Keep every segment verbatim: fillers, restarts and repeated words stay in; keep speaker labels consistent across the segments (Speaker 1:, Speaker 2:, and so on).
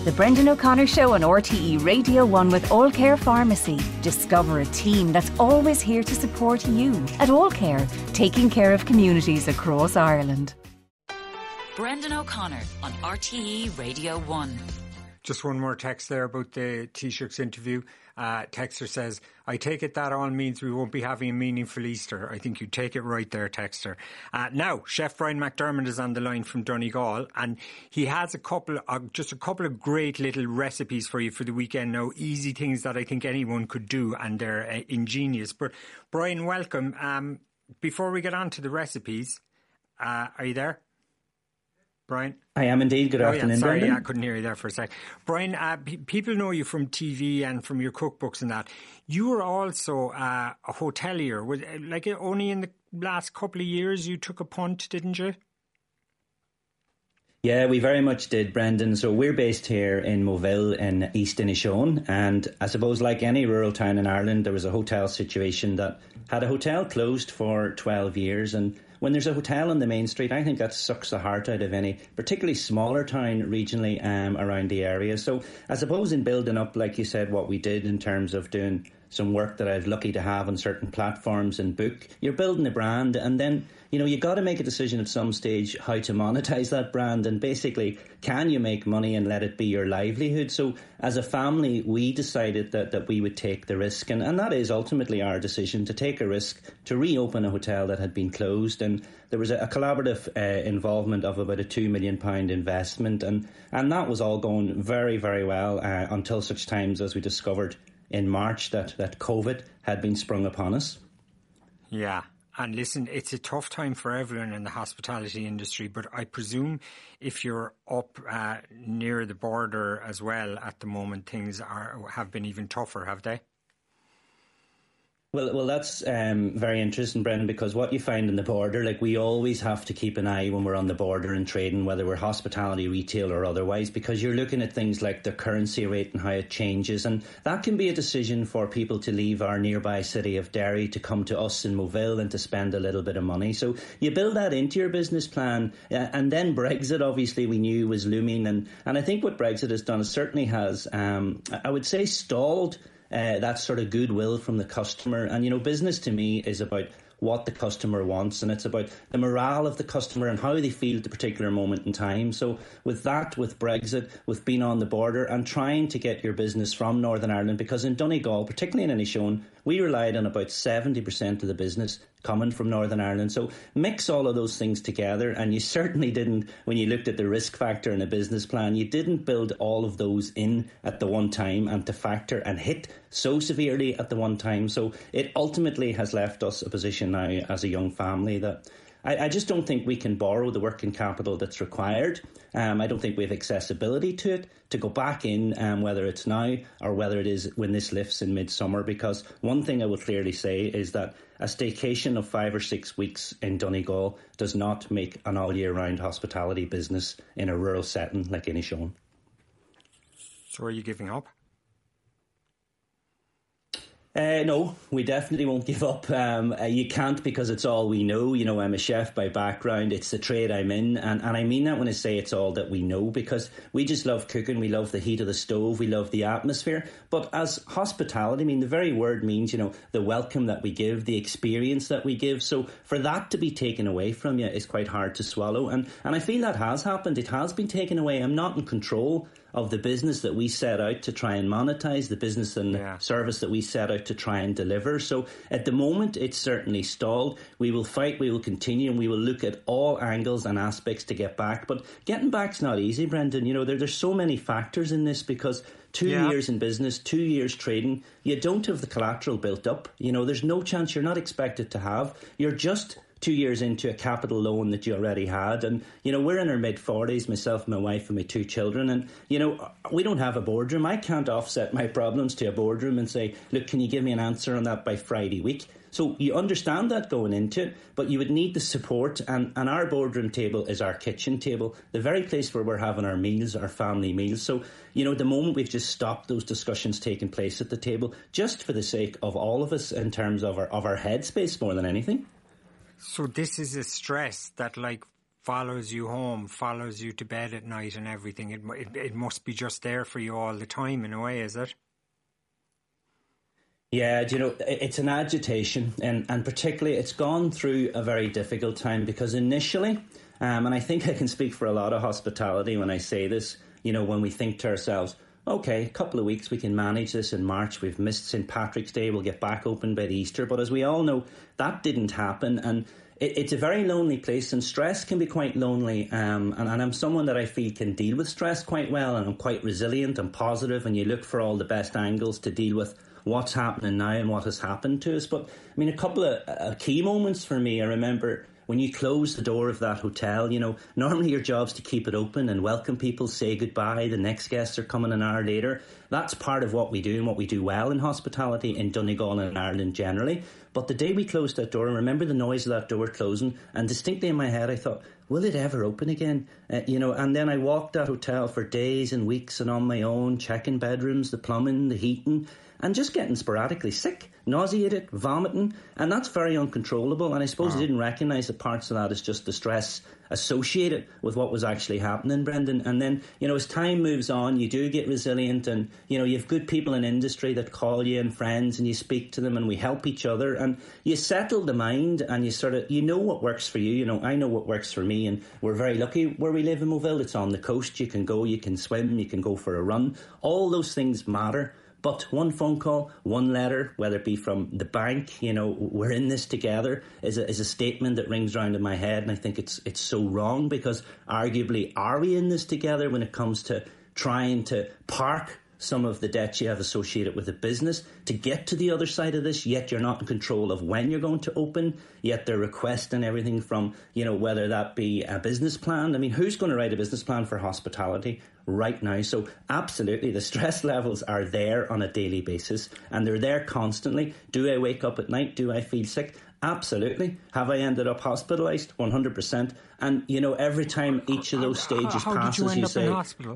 Speaker 1: The Brendan O'Connor Show on R T E Radio one with All Care Pharmacy. Discover a team that's always here to support you. At All Care, taking care of communities across Ireland.
Speaker 2: Brendan O'Connor on R T E Radio one.
Speaker 3: Just one more text there about the Taoiseach's interview. Uh, Texter says, I take it that all means we won't be having a meaningful Easter. I think you take it right there, Texter. Uh, now, Chef Brian McDermott is on the line from Donegal, and he has a couple, of, just a couple of great little recipes for you for the weekend now. Easy things that I think anyone could do, and they're uh, ingenious. But Brian, welcome. Um, before we get on to the recipes, uh, are you there? Brian?
Speaker 4: I am indeed. Good
Speaker 3: oh,
Speaker 4: afternoon,
Speaker 3: yeah, sorry,
Speaker 4: Brendan.
Speaker 3: I couldn't hear you there for a sec. Brian, uh, p- people know you from T V and from your cookbooks and that. You were also uh, a hotelier. Was, like only in the last couple of years you took a punt, didn't you?
Speaker 4: Yeah, we very much did, Brendan. So we're based here in Moville in East Inishowen, and I suppose like any rural town in Ireland, there was a hotel situation that had a hotel closed for twelve years, and when there's a hotel on the main street, I think that sucks the heart out of any particularly smaller town regionally um, around the area. So I suppose in building up, like you said, what we did in terms of doing some work that I was lucky to have on certain platforms and book, you're building a brand, and then, you know, you got to make a decision at some stage how to monetize that brand, and basically, can you make money and let it be your livelihood? So as a family, we decided that, that we would take the risk, and, and that is ultimately our decision, to take a risk to reopen a hotel that had been closed. And there was a, a collaborative uh, involvement of about a two million pounds investment, and, and that was all going very, very well uh, until such times as we discovered in March that, that COVID had been sprung upon us.
Speaker 3: Yeah. And listen, it's a tough time for everyone in the hospitality industry, but I presume if you're up uh, near the border as well at the moment, things are have been even tougher, have they?
Speaker 4: Well, well, that's um, very interesting, Brendan, because what you find in the border, like we always have to keep an eye when we're on the border and trading, whether we're hospitality, retail or otherwise, because you're looking at things like the currency rate and how it changes. And that can be a decision for people to leave our nearby city of Derry to come to us in Moville and to spend a little bit of money. So you build that into your business plan. Uh, and then Brexit, obviously, we knew was looming. And, and I think what Brexit has done is certainly has, um, I would say, stalled Uh, that sort of goodwill from the customer. And, you know, business to me is about what the customer wants, and it's about the morale of the customer and how they feel at the particular moment in time. So with that, with Brexit, with being on the border and trying to get your business from Northern Ireland, because in Donegal, particularly in Inishowen, we relied on about seventy percent of the business coming from Northern Ireland. So mix all of those things together, and you certainly didn't, when you looked at the risk factor in a business plan, you didn't build all of those in at the one time and to factor and hit so severely at the one time. So it ultimately has left us a position now as a young family that I, I just don't think we can borrow the working capital that's required. Um, I don't think we have accessibility to it to go back in, um, whether it's now or whether it is when this lifts in midsummer. Because one thing I will clearly say is that a staycation of five or six weeks in Donegal does not make an all year round hospitality business in a rural setting like Inishowen.
Speaker 3: So are you giving up?
Speaker 4: Uh, no, we definitely won't give up. Um, uh, you can't, because it's all we know. You know, I'm a chef by background. It's the trade I'm in. And, and I mean that when I say it's all that we know, because we just love cooking. We love the heat of the stove. We love the atmosphere. But as hospitality, I mean, the very word means, you know, the welcome that we give, the experience that we give. So for that to be taken away from you is quite hard to swallow. And, and I feel that has happened. It has been taken away. I'm not in control of the business that we set out to try and monetize, the business and yeah. service that we set out to try and deliver. So at the moment, it's certainly stalled. We will fight, we will continue, and we will look at all angles and aspects to get back. But getting back's not easy, Brendan. You know, there, there's so many factors in this, because two yeah. years in business, two years trading, you don't have the collateral built up. You know, there's no chance, you're not expected to have. You're just two years into a capital loan that you already had. And, you know, we're in our mid-forties, myself, my wife and my two children. And, you know, we don't have a boardroom. I can't offset my problems to a boardroom and say, look, can you give me an answer on that by Friday week? So you understand that going into it, but you would need the support. And, and our boardroom table is our kitchen table, the very place where we're having our meals, our family meals. So, you know, the moment we've just stopped those discussions taking place at the table, just for the sake of all of us in terms of our, of our headspace more than anything.
Speaker 3: So this is a stress that, like, follows you home, follows you to bed at night and everything. It, it, it must be just there for you all the time in a way, is it?
Speaker 4: Yeah, do you know, it's an agitation, and, and particularly it's gone through a very difficult time because initially, um, and I think I can speak for a lot of hospitality when I say this, you know, when we think to ourselves, okay, a couple of weeks we can manage this in March, we've missed Saint Patrick's Day, we'll get back open by the Easter, but as we all know, that didn't happen, and it, it's a very lonely place, and stress can be quite lonely, um, and, and I'm someone that I feel can deal with stress quite well, and I'm quite resilient and positive, and you look for all the best angles to deal with what's happening now and what has happened to us. But I mean, a couple of uh, key moments for me, I remember when you close the door of that hotel, you know, normally your job's to keep it open and welcome people, say goodbye, the next guests are coming an hour later. That's part of what we do and what we do well in hospitality in Donegal and Ireland generally. But the day we closed that door, I remember the noise of that door closing, and distinctly in my head I thought, will it ever open again? Uh, you know, and then I walked that hotel for days and weeks and on my own, checking bedrooms, the plumbing, the heating, and just getting sporadically sick, nauseated, vomiting, and that's very uncontrollable. And I suppose wow. I didn't recognise that parts of that is just the stress associated with what was actually happening, Brendan. And then, you know, as time moves on, you do get resilient, and, you know, you have good people in industry that call you and friends, and you speak to them, and we help each other, and you settle the mind, and you sort of, you know what works for you. You know, I know what works for me, and we're very lucky where we live in Moville. It's on the coast. You can go, you can swim, you can go for a run. All those things matter. But one phone call, one letter, whether it be from the bank, you know, we're in this together, is a, is a statement that rings around in my head. And I think it's it's so wrong, because arguably, are we in this together when it comes to trying to park some of the debts you have associated with the business to get to the other side of this, yet you're not in control of when you're going to open, yet they're requesting everything from, you know, whether that be a business plan. I mean, who's going to write a business plan for hospitality right now? So absolutely, the stress levels are there on a daily basis, and they're there constantly. Do I wake up at night? Do I feel sick? Absolutely. Have I ended up hospitalised? one hundred percent. And, you know, every time each of those stages
Speaker 3: how, how
Speaker 4: passes,
Speaker 3: did you, end
Speaker 4: you
Speaker 3: up
Speaker 4: say...
Speaker 3: in hospital?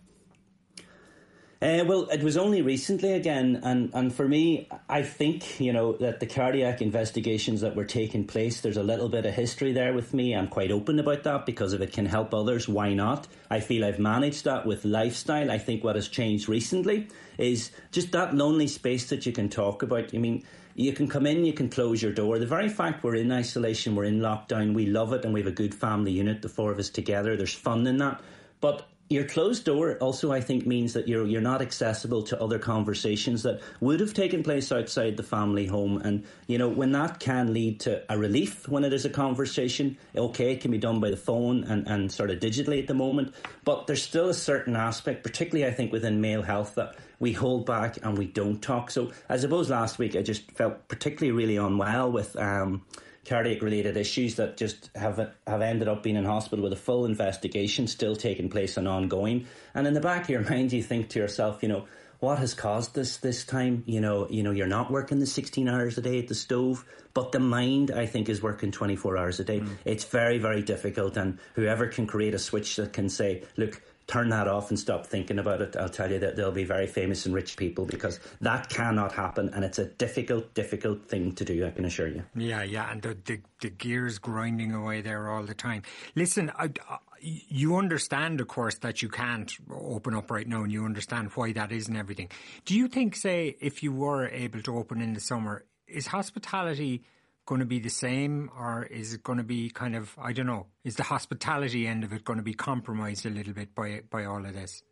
Speaker 4: Uh, well, it was only recently again, and, and for me, I think, you know, that the cardiac investigations that were taking place, there's a little bit of history there with me. I'm quite open about that, because if it can help others, why not? I feel I've managed that with lifestyle. I think what has changed recently is just that lonely space that you can talk about. I mean, you can come in, you can close your door. The very fact we're in isolation, we're in lockdown, we love it, and we have a good family unit, the four of us together. There's fun in that. But your closed door also, I think, means that you're you're not accessible to other conversations that would have taken place outside the family home. And, you know, when that can lead to a relief when it is a conversation, okay, it can be done by the phone and, and sort of digitally at the moment. But there's still a certain aspect, particularly, I think, within male health, that we hold back and we don't talk. So I suppose last week I just felt particularly really unwell with... Um, cardiac-related issues that just have have ended up being in hospital with a full investigation still taking place and ongoing. And in the back of your mind, you think to yourself, you know, what has caused this this time? You know, you know, you're not working the sixteen hours a day at the stove, but the mind, I think, is working twenty-four hours a day. Mm. It's very, very difficult, and whoever can create a switch that can say, look, turn that off and stop thinking about it, I'll tell you that they'll be very famous and rich people, because that cannot happen, and it's a difficult, difficult thing to do, I can assure you.
Speaker 3: Yeah, yeah, and the, the, the gears grinding away there all the time. Listen, I, I, you understand, of course, that you can't open up right now, and you understand why that is and everything. Do you think, say, if you were able to open in the summer, is hospitality going to be the same, or is it going to be kind of, I don't know, is the hospitality end of it going to be compromised a little bit by by all of this?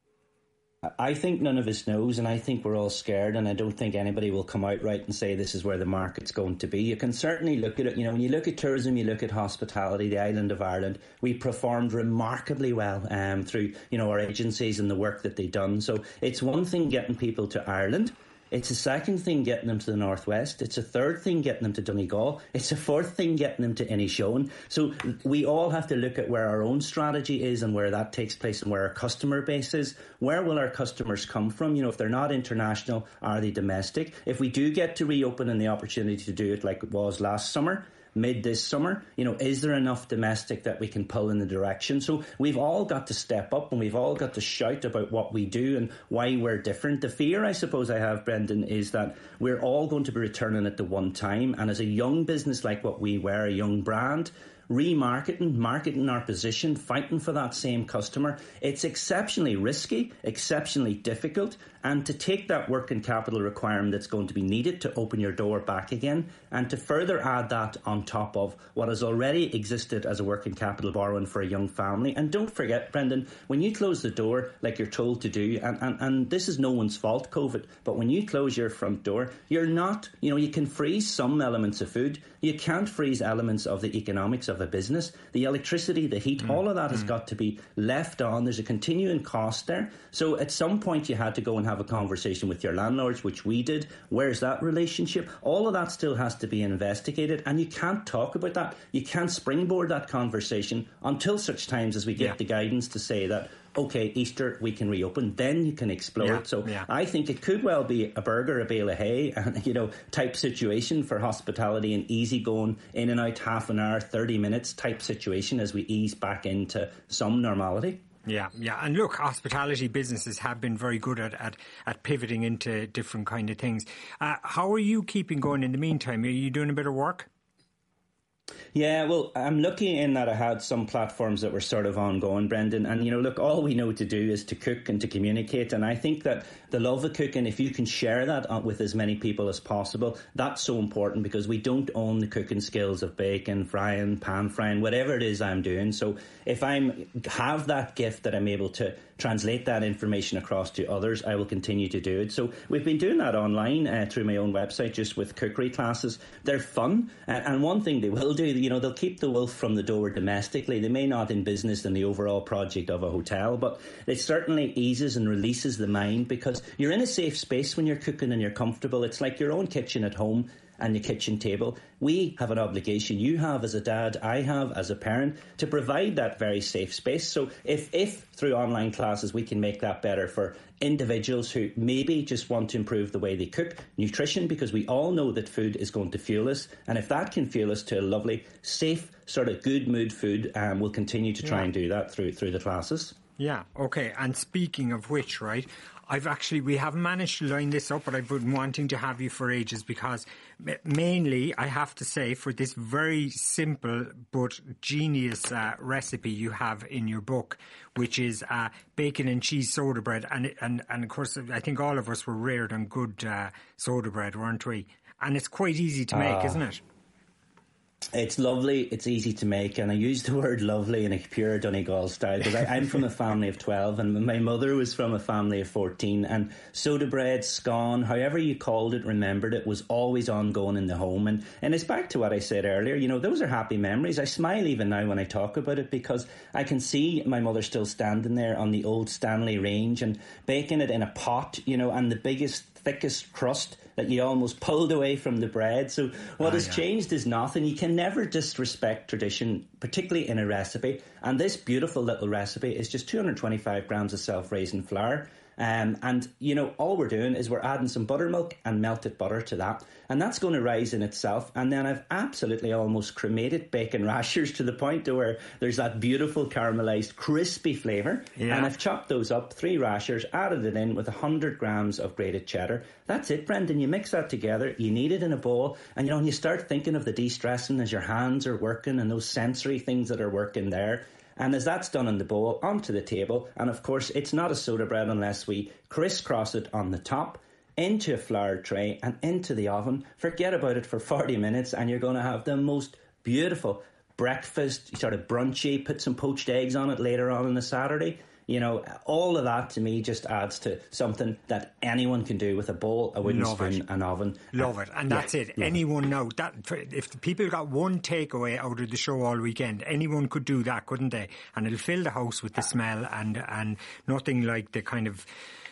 Speaker 4: I think none of us knows, and I think we're all scared, and I don't think anybody will come out right and say this is where the market's going to be. You can certainly look at it, you know, when you look at tourism, you look at hospitality, the island of Ireland, we performed remarkably well um, through, you know, our agencies and the work that they've done. So it's one thing getting people to Ireland. It's a second thing getting them to the Northwest. It's a third thing getting them to Donegal. It's a fourth thing getting them to Inishowen. So we all have to look at where our own strategy is and where that takes place and where our customer base is. Where will our customers come from? You know, if they're not international, are they domestic? If we do get to reopen and the opportunity to do it like it was last summer, mid this summer, you know, is there enough domestic that we can pull in the direction? So we've all got to step up, and we've all got to shout about what we do and why we're different. The fear, I suppose, I have, Brendan, is that we're all going to be returning at the one time. And as a young business like what we were, a young brand, remarketing, marketing our position, fighting for that same customer. It's exceptionally risky, exceptionally difficult, and to take that working capital requirement that's going to be needed to open your door back again, and to further add that on top of what has already existed as a working capital borrowing for a young family. And don't forget, Brendan, when you close the door like you're told to do, and, and, and this is no one's fault, COVID, but when you close your front door, you're not, you know, you can freeze some elements of food. You can't freeze elements of the economics of a business. The electricity, the heat, mm. all of that mm. has got to be left on. There's a continuing cost there. So at some point you had to go and have a conversation with your landlords, which we did. Where's that relationship? All of that still has to be investigated, and you can't talk about that. You can't springboard that conversation until such times as we get yeah. the guidance to say that, OK, Easter, we can reopen. Then you can explore yeah, it. So yeah. I think it could well be a burger, a bale of hay, and, you know, type situation for hospitality, and easy going in and out, half an hour, thirty minutes type situation as we ease back into some normality.
Speaker 3: Yeah, yeah. And look, hospitality businesses have been very good at, at, at pivoting into different kind of things. Uh, how are you keeping going in the meantime? Are you doing a bit of work?
Speaker 4: Yeah, well, I'm lucky in that I had some platforms that were sort of ongoing, Brendan. And, you know, look, all we know to do is to cook and to communicate. And I think that the love of cooking, if you can share that with as many people as possible, that's so important, because we don't own the cooking skills of baking, frying, pan frying, whatever it is I'm doing. So if I have that gift that I'm able to translate that information across to others, I will continue to do it. So we've been doing that online uh, through my own website, just with cookery classes. They're fun. And, and one thing they will do, you know, they'll keep the wolf from the door domestically. They may not in business in the overall project of a hotel, but it certainly eases and releases the mind, because you're in a safe space when you're cooking and you're comfortable. It's like your own kitchen at home and the kitchen table. We have an obligation, you have as a dad, I have as a parent, to provide that very safe space. So if, if through online classes we can make that better for individuals who maybe just want to improve the way they cook, nutrition, because we all know that food is going to fuel us, and if that can fuel us to a lovely, safe, sort of good mood food, um, we'll continue to try yeah. and do that through through the classes.
Speaker 3: Yeah, okay. And speaking of which, right, I've actually, we haven't managed to line this up, but I've been wanting to have you for ages, because mainly, I have to say, for this very simple but genius uh, recipe you have in your book, which is uh, bacon and cheese soda bread. And, and, and of course, I think all of us were reared on good uh, soda bread, weren't we? And it's quite easy to make, uh. isn't it?
Speaker 4: It's lovely, it's easy to make, and I use the word lovely in a pure Donegal style, because I'm from a family of twelve, and my mother was from a family of fourteen, and soda bread, scone, however you called it, remembered it, was always ongoing in the home. And, and it's back to what I said earlier, you know, those are happy memories. I smile even now when I talk about it, because I can see my mother still standing there on the old Stanley range and baking it in a pot, you know, and the biggest, thickest crust that you almost pulled away from the bread. So what oh, has yeah. changed is nothing. You can never disrespect tradition, particularly in a recipe. And this beautiful little recipe is just two hundred twenty-five grams of self-raising flour. Um, and, you know, all we're doing is we're adding some buttermilk and melted butter to that. And that's going to rise in itself. And then I've absolutely almost cremated bacon rashers to the point to where there's that beautiful caramelised, crispy flavour. Yeah. And I've chopped those up, three rashers, added it in with one hundred grams of grated cheddar. That's it, Brendan. You mix that together, you knead it in a bowl, and, you know, when you start thinking of the de-stressing as your hands are working and those sensory things that are working there, and as that's done in the bowl, onto the table, and of course it's not a soda bread unless we crisscross it on the top, into a floured tray and into the oven. Forget about it for forty minutes and you're going to have the most beautiful breakfast, sort of brunchy, put some poached eggs on it later on on a Saturday. You know, all of that to me just adds to something that anyone can do with a bowl, a wooden Love spoon, it. an oven.
Speaker 3: Love it. And that's yeah, it. Anyone know that if the people got one takeaway out of the show all weekend, anyone could do that, couldn't they? And it'll fill the house with the smell and, and nothing like the kind of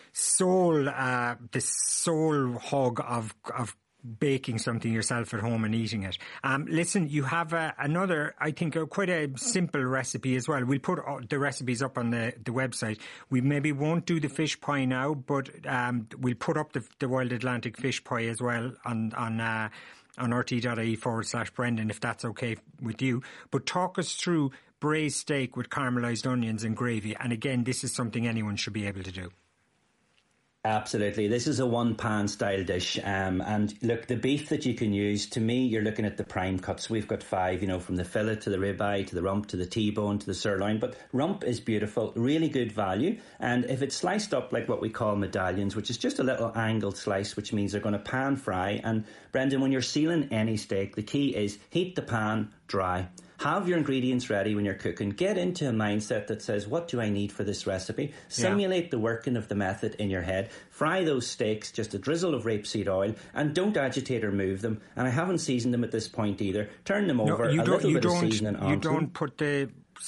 Speaker 3: soul, uh, the soul hug of, of baking something yourself at home and eating it. Um, listen, you have uh, another, I think, uh, quite a simple recipe as well. We'll put uh, the recipes up on the, the website. We maybe won't do the fish pie now, but um, we'll put up the, the Wild Atlantic fish pie as well on on uh, on rt.ie forward slash Brendan, if that's okay with you. But talk us through braised steak with caramelised onions and gravy. And again, this is something anyone should be able to do.
Speaker 4: Absolutely. This is a one-pan style dish. Um, and look, the beef that you can use, to me, you're looking at the prime cuts. We've got five, you know, from the fillet to the ribeye to the rump to the T-bone to the sirloin. But rump is beautiful, really good value. And if it's sliced up like what we call medallions, which is just a little angled slice, which means they're going to pan fry. And Brendan, when you're sealing any steak, the key is heat the pan dry. Have your ingredients ready when you're cooking. Get into a mindset that says, what do I need for this recipe? Simulate yeah. the working of the method in your head. Fry those steaks, just a drizzle of rapeseed oil, and don't agitate or move them. And I haven't seasoned them at this point either. Turn them over, no, you a little you bit of seasoning on.
Speaker 3: You don't put the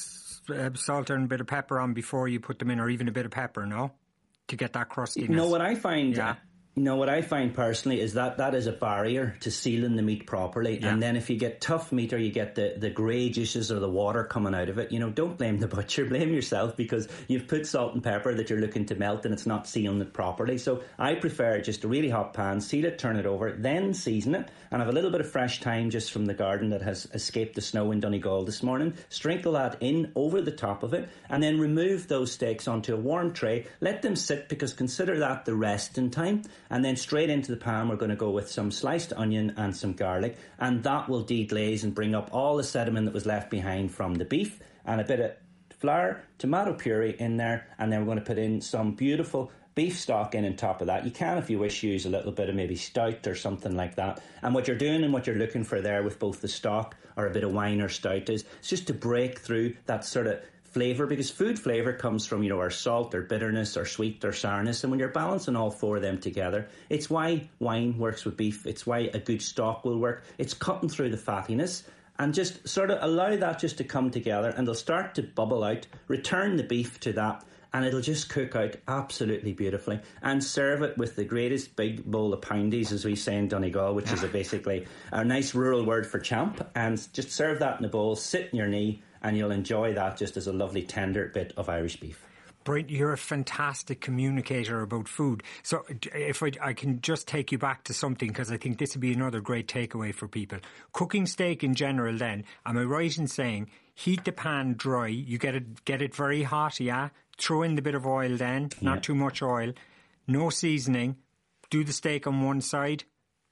Speaker 3: uh, salt and a bit of pepper on before you put them in, or even a bit of pepper, no? To get that crustiness.
Speaker 4: You know what I find...
Speaker 3: Yeah.
Speaker 4: You know, what I find personally is that that is a barrier to sealing the meat properly. Yeah. And then if you get tough meat or you get the, the grey juices or the water coming out of it, you know, don't blame the butcher, blame yourself, because you've put salt and pepper that you're looking to melt and it's not sealing it properly. So I prefer just a really hot pan, seal it, turn it over, then season it, and have a little bit of fresh thyme just from the garden that has escaped the snow in Donegal this morning. Sprinkle that in over the top of it, and then remove those steaks onto a warm tray. Let them sit, because consider that the resting time. And then straight into the pan, we're going to go with some sliced onion and some garlic. And that will deglaze and bring up all the sediment that was left behind from the beef. And a bit of flour, tomato puree in there. And then we're going to put in some beautiful beef stock in on top of that. You can, if you wish, use a little bit of maybe stout or something like that. And what you're doing and what you're looking for there with both the stock or a bit of wine or stout is it's just to break through that sort of flavour, because food flavour comes from, you know, our salt or bitterness or sweet or sourness, and when you're balancing all four of them together, it's why wine works with beef, it's why a good stock will work. It's cutting through the fattiness, and just sort of allow that just to come together, and they'll start to bubble out. Return the beef to that, and it'll just cook out absolutely beautifully. And serve it with the greatest big bowl of poundies, as we say in Donegal, which is a basically a nice rural word for champ. And just serve that in a bowl, sit in your knee, and you'll enjoy that just as a lovely tender bit of Irish beef.
Speaker 3: Brian, you're a fantastic communicator about food. So if I, I can just take you back to something, because I think this would be another great takeaway for people. Cooking steak in general then, am I right in saying heat the pan dry, you get it, get it very hot, yeah? Throw in the bit of oil then, not yeah. too much oil, no seasoning, do the steak on one side,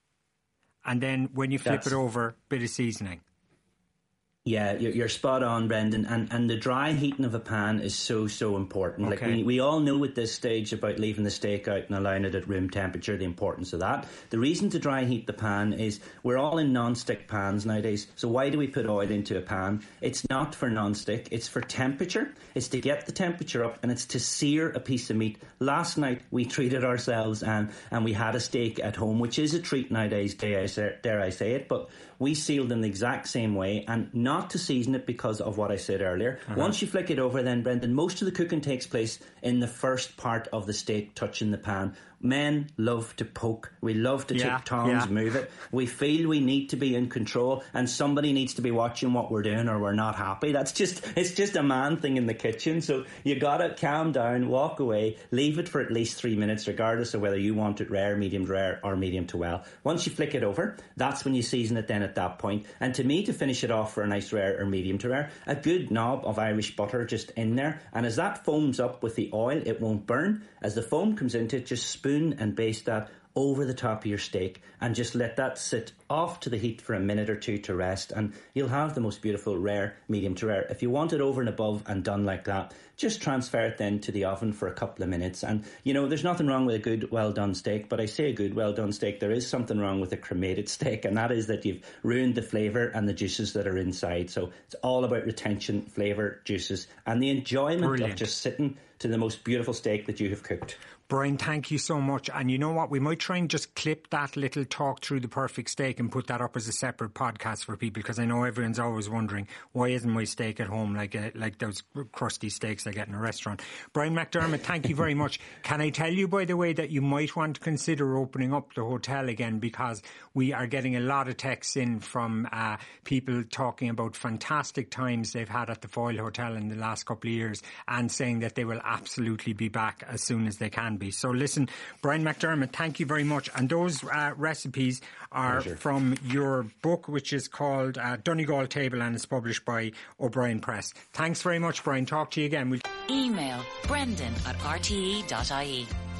Speaker 3: and then when you flip That's... it over, bit of seasoning.
Speaker 4: Yeah, you're spot on, Brendan. And and the dry heating of a pan is so, so important. Okay. Like we, we all know at this stage about leaving the steak out and allowing it at room temperature, the importance of that. The reason to dry heat the pan is we're all in non-stick pans nowadays. So why do we put oil into a pan? It's not for non-stick. It's for temperature. It's to get the temperature up, and it's to sear a piece of meat. Last night we treated ourselves and, and we had a steak at home, which is a treat nowadays, dare I say, dare I say it. But we sealed in the exact same way, and not to season it because of what I said earlier. Uh-huh. Once you flick it over then, Brendan, most of the cooking takes place in the first part of the steak touching the pan. Men love to poke. We love to yeah, take tongs, yeah. move it. We feel we need to be in control, and somebody needs to be watching what we're doing, or we're not happy. That's just, it's just a man thing in the kitchen. So you gotta calm down, walk away, leave it for at least three minutes, regardless of whether you want it rare, medium rare, or medium to well. Once you flick it over, that's when you season it then at that point. And to me, to finish it off for a nice rare or medium to rare, a good knob of Irish butter just in there. And as that foams up with the oil, it won't burn. As the foam comes into it, just spoon and baste that over the top of your steak, and just let that sit off to the heat for a minute or two to rest, and you'll have the most beautiful rare, medium to rare. If you want it over and above and done like that, just transfer it then to the oven for a couple of minutes. And you know, there's nothing wrong with a good well done steak, but I say a good well done steak, there is something wrong with a cremated steak, and that is that you've ruined the flavour and the juices that are inside. So it's all about retention, flavour, juices, and the enjoyment Brilliant. Of just sitting to the most beautiful steak that you have cooked.
Speaker 3: Brian, thank you so much. And you know what? We might try and just clip that little talk through the perfect steak and put that up as a separate podcast for people, because I know everyone's always wondering, why isn't my steak at home like a, like those crusty steaks I get in a restaurant? Brian McDermott, thank you very much. Can I tell you, by the way, that you might want to consider opening up the hotel again, because we are getting a lot of texts in from uh, people talking about fantastic times they've had at the Foyle Hotel in the last couple of years, and saying that they will absolutely be back as soon as they can be. So listen, Brian McDermott, thank you very much. And those uh, recipes are Pleasure. From your book, which is called uh, Donegal Table, and it's published by O'Brien Press. Thanks very much, Brian. Talk to you again. We'll...
Speaker 2: Email brendan at r t e dot i e.